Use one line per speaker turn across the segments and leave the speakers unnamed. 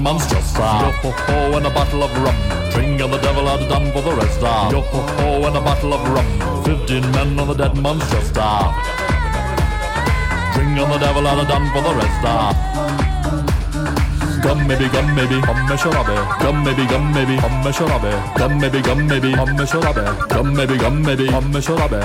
man's just Yo ho ho, and a bottle of rum. Drink and the devil had done for the rest. Yo ho ho, and a bottle of rum. 15 men on the dead man's just Drink and the devil had done for the rest. Gum maybe, hum sharabe. Gum maybe, hum sharabe. Gum maybe, hum sharabe. Gum maybe, hum sharabe.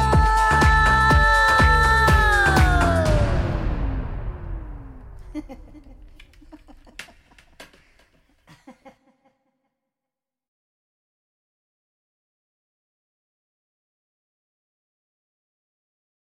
Ha ha ha.